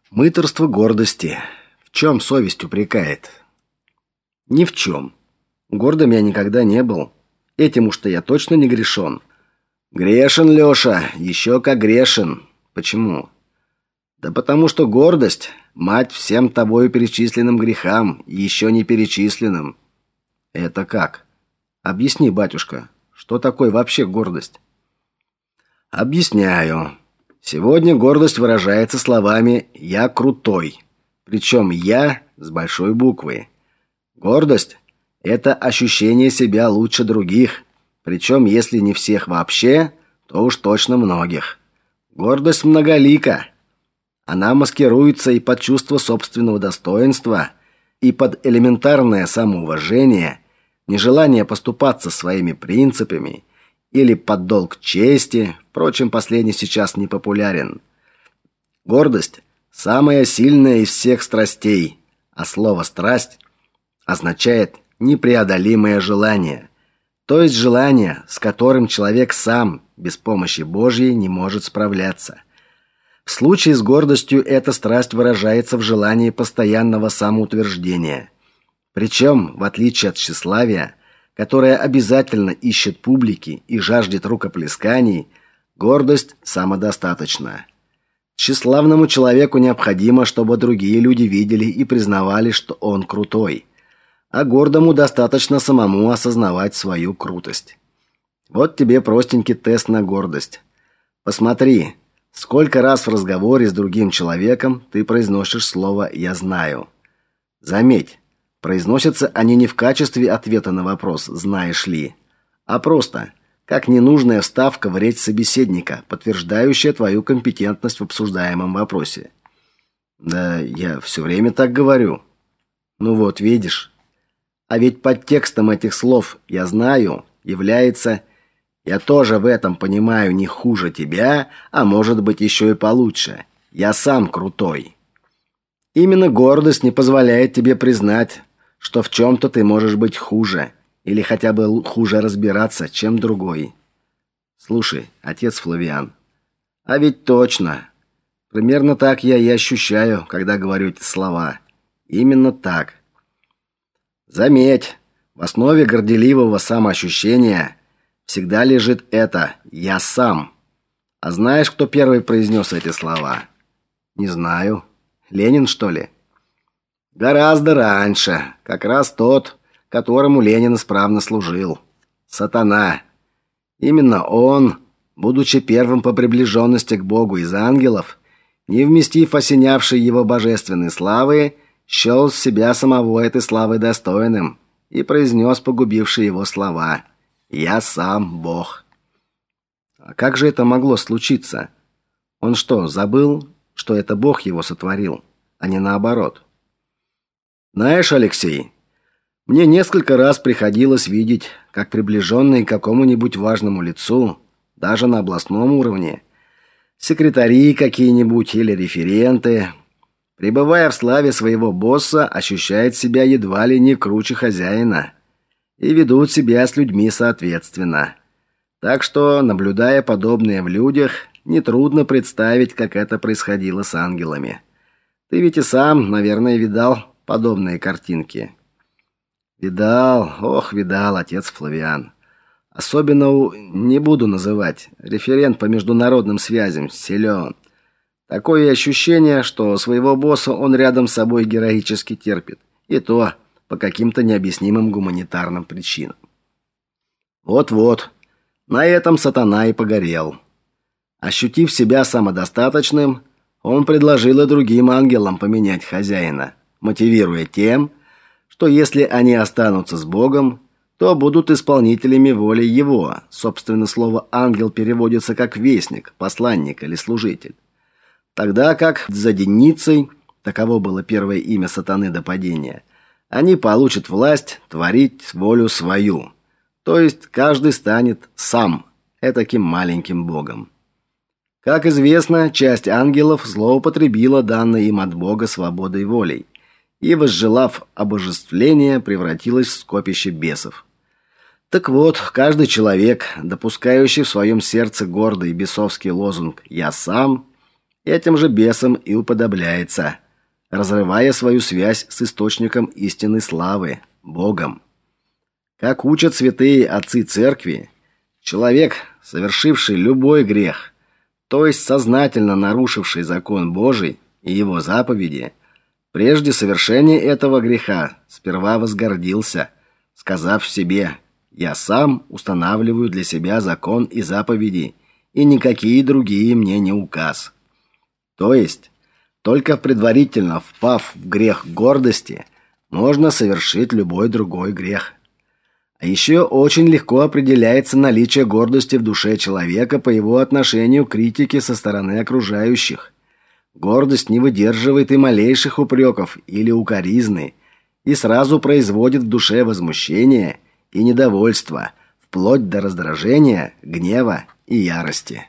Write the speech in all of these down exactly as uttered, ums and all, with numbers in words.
Мытарство гордости. В чем совесть упрекает? Ни в чем. Гордым я никогда не был. Этим уж-то я точно не грешен. Грешен, Леша, еще как грешен. Почему? Да потому что гордость – мать всем тобою перечисленным грехам и еще не перечисленным. Это как? Объясни, батюшка, что такое вообще гордость? Объясняю. Сегодня гордость выражается словами «я крутой», причем «я» с большой буквы. Гордость – это ощущение себя лучше других, причем если не всех вообще, то уж точно многих. Гордость многолика. Она маскируется и под чувство собственного достоинства, и под элементарное самоуважение, нежелание поступаться своими принципами, или под долг чести, впрочем, последний сейчас не популярен. Гордость – самая сильная из всех страстей, а слово «страсть» означает непреодолимое желание, то есть желание, с которым человек сам, без помощи Божьей, не может справляться. В случае с гордостью эта страсть выражается в желании постоянного самоутверждения. Причем, в отличие от тщеславия, которая обязательно ищет публики и жаждет рукоплесканий, гордость самодостаточна. Тщеславному человеку необходимо, чтобы другие люди видели и признавали, что он крутой, а гордому достаточно самому осознавать свою крутость. Вот тебе простенький тест на гордость. Посмотри, сколько раз в разговоре с другим человеком ты произносишь слово «я знаю». Заметь, произносятся они не в качестве ответа на вопрос «знаешь ли», а просто как ненужная вставка в речь собеседника, подтверждающая твою компетентность в обсуждаемом вопросе. Да, я все время так говорю. Ну вот, видишь. А ведь под текстом этих слов «я знаю» является «я тоже в этом понимаю не хуже тебя, а может быть еще и получше. Я сам крутой». Именно гордость не позволяет тебе признать, что в чем-то ты можешь быть хуже, или хотя бы хуже разбираться, чем другой. Слушай, отец Флавиан, а ведь точно. Примерно так я и ощущаю, когда говорю эти слова. Именно так. Заметь, в основе горделивого самоощущения всегда лежит это «я сам». А знаешь, кто первый произнес эти слова? Не знаю. Ленин, что ли? Гораздо раньше. Как раз тот, которому Ленин исправно служил. Сатана. Именно он, будучи первым по приближенности к Богу из ангелов, не вместив осенявшей его божественной славы, счел себя самого этой славы достойным и произнес погубившие его слова «Я сам Бог». А как же это могло случиться? Он что, забыл, что это Бог его сотворил, а не наоборот? Знаешь, Алексей, мне несколько раз приходилось видеть, как приближенные к какому-нибудь важному лицу, даже на областном уровне, секретари какие-нибудь или референты, пребывая в славе своего босса, ощущают себя едва ли не круче хозяина и ведут себя с людьми соответственно. Так что, наблюдая подобное в людях, нетрудно представить, как это происходило с ангелами. Ты ведь и сам, наверное, видал подобные картинки. Видал, ох, видал, отец Флавиан. Особенно у, не буду называть, референт по международным связям, силен. Такое ощущение, что своего босса он рядом с собой героически терпит. И то по каким-то необъяснимым гуманитарным причинам. Вот-вот, на этом сатана и погорел. Ощутив себя самодостаточным, он предложил и другим ангелам поменять хозяина, мотивируя тем, что если они останутся с Богом, то будут исполнителями воли Его. Собственно, слово «ангел» переводится как «вестник», «посланник» или «служитель». Тогда как за деницей, таково было первое имя сатаны до падения, они получат власть творить волю свою. То есть каждый станет сам этаким маленьким богом. Как известно, часть ангелов злоупотребила данной им от Бога свободой волей и, возжелав обожествления, превратилась в скопище бесов. Так вот, каждый человек, допускающий в своем сердце гордый бесовский лозунг «Я сам», этим же бесом и уподобляется, разрывая свою связь с источником истинной славы, Богом. Как учат святые отцы церкви, человек, совершивший любой грех, то есть сознательно нарушивший закон Божий и его заповеди, прежде совершения этого греха сперва возгордился, сказав в себе: «Я сам устанавливаю для себя закон и заповеди, и никакие другие мне не указ». То есть, только предварительно впав в грех гордости, можно совершить любой другой грех. А еще очень легко определяется наличие гордости в душе человека по его отношению к критике со стороны окружающих. Гордость не выдерживает и малейших упреков или укоризны и сразу производит в душе возмущение и недовольство, вплоть до раздражения, гнева и ярости.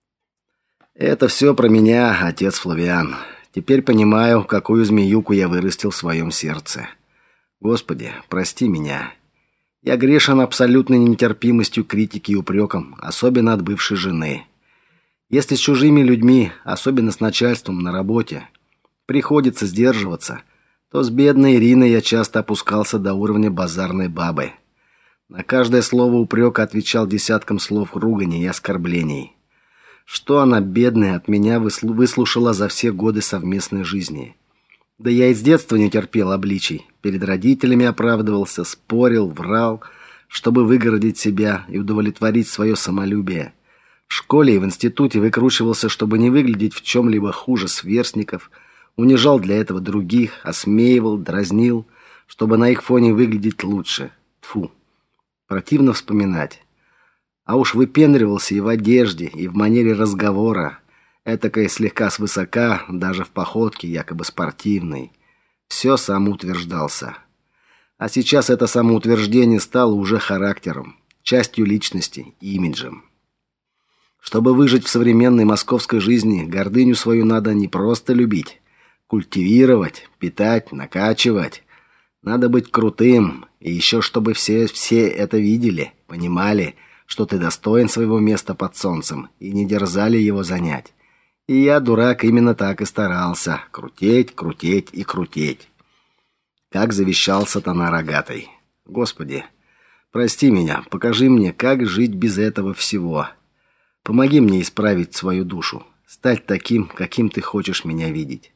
Это все про меня, отец Флавиан. Теперь понимаю, какую змеюку я вырастил в своем сердце. Господи, прости меня. Я грешен абсолютной нетерпимостью к критике и упрекам, особенно от бывшей жены. Если с чужими людьми, особенно с начальством на работе, приходится сдерживаться, то с бедной Ириной я часто опускался до уровня базарной бабы. На каждое слово упрека отвечал десятком слов ругани и оскорблений. Что она, бедная, от меня выслушала за все годы совместной жизни. Да я и с детства не терпел обличий. Перед родителями оправдывался, спорил, врал, чтобы выгородить себя и удовлетворить свое самолюбие. В школе и в институте выкручивался, чтобы не выглядеть в чем-либо хуже сверстников, унижал для этого других, осмеивал, дразнил, чтобы на их фоне выглядеть лучше. Тьфу, противно вспоминать. А уж выпендривался и в одежде, и в манере разговора, этакой слегка свысока, даже в походке якобы спортивной. Все самоутверждался. А сейчас это самоутверждение стало уже характером, частью личности, имиджем. Чтобы выжить в современной московской жизни, гордыню свою надо не просто любить, культивировать, питать, накачивать. Надо быть крутым, и еще чтобы все, все это видели, понимали, что ты достоин своего места под солнцем, и не дерзали его занять. И я, дурак, именно так и старался. Крутеть, крутеть и крутеть. Как завещал сатана рогатый. Господи, прости меня, покажи мне, как жить без этого всего. Помоги мне исправить свою душу, стать таким, каким ты хочешь меня видеть.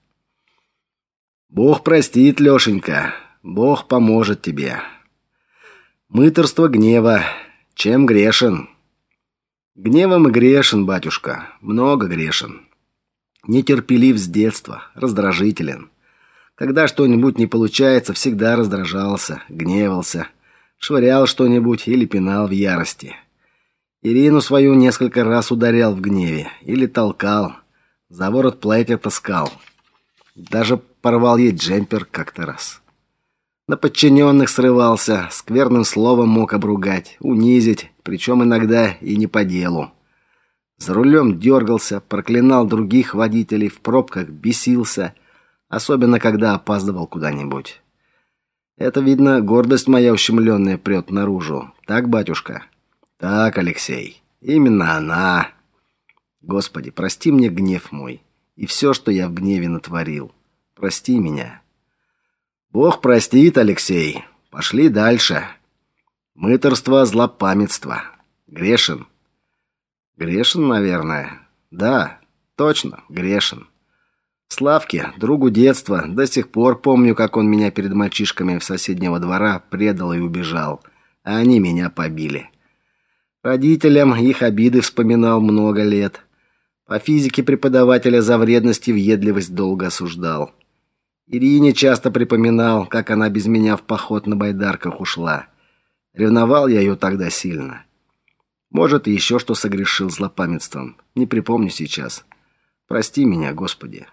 Бог простит, Лешенька, Бог поможет тебе. Мытарство гнева. Чем грешен? Гневом и грешен, батюшка, много грешен. Нетерпелив с детства, раздражителен. Когда что-нибудь не получается, всегда раздражался, гневался, швырял что-нибудь или пинал в ярости. Ирину свою несколько раз ударял в гневе или толкал, за ворот платья таскал. Даже порвал ей джемпер как-то раз. На подчиненных срывался, скверным словом мог обругать, унизить, причем иногда и не по делу. За рулем дергался, проклинал других водителей, в пробках бесился, особенно когда опаздывал куда-нибудь. Это, видно, гордость моя ущемленная прет наружу. Так, батюшка? Так, Алексей, именно она. Господи, прости мне гнев мой и все, что я в гневе натворил. Прости меня. Бог простит, Алексей. Пошли дальше. Мытарство, злопамятство. Грешен. Грешен, наверное. Да, точно, грешен. Славке, другу детства, до сих пор помню, как он меня перед мальчишками в соседнего двора предал и убежал, а они меня побили. Родителям их обиды вспоминал много лет. По физике преподавателя за вредность и въедливость долго осуждал. Ирине часто припоминал, как она без меня в поход на байдарках ушла. Ревновал я ее тогда сильно. Может, и еще что согрешил злопамятством. Не припомню сейчас. Прости меня, Господи.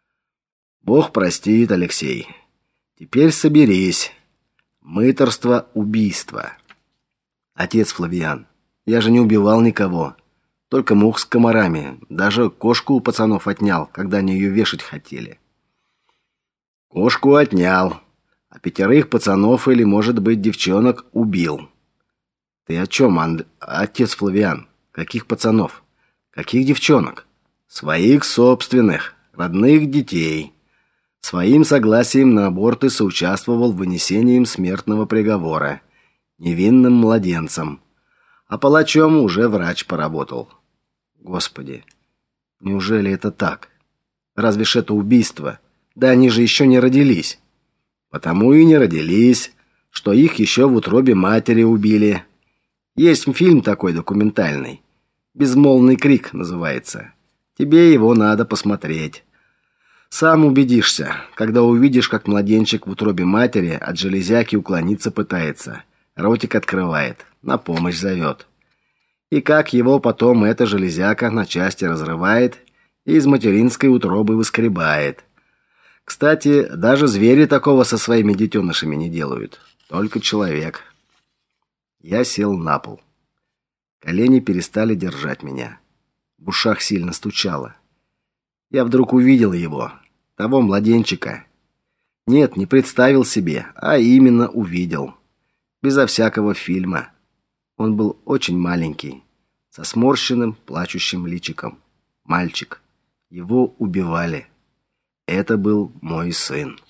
Бог простит, Алексей. Теперь соберись. Мытарство, убийство. Отец Флавиан, я же не убивал никого. Только мух с комарами. Даже кошку у пацанов отнял, когда они ее вешать хотели. Кошку отнял, а пятерых пацанов или, может быть, девчонок убил. Ты о чем, Анд... отец Флавиан? Каких пацанов? Каких девчонок? Своих собственных, родных детей. Своим согласием на аборты соучаствовал в вынесении им смертного приговора невинным младенцам. А палачом уже врач поработал. Господи, неужели это так? Разве ж это убийство? Да они же еще не родились. Потому и не родились, что их еще в утробе матери убили. Есть фильм такой документальный. «Безмолвный крик» называется. Тебе его надо посмотреть. Сам убедишься, когда увидишь, как младенчик в утробе матери от железяки уклониться пытается. Ротик открывает, на помощь зовет. И как его потом эта железяка на части разрывает и из материнской утробы выскребает. Кстати, даже звери такого со своими детенышами не делают. Только человек. Я сел на пол. Колени перестали держать меня. В ушах сильно стучало. Я вдруг увидел его, того младенчика. Нет, не представил себе, а именно увидел. Безо всякого фильма. Он был очень маленький, со сморщенным, плачущим личиком. Мальчик. Его убивали. Это был мой сын.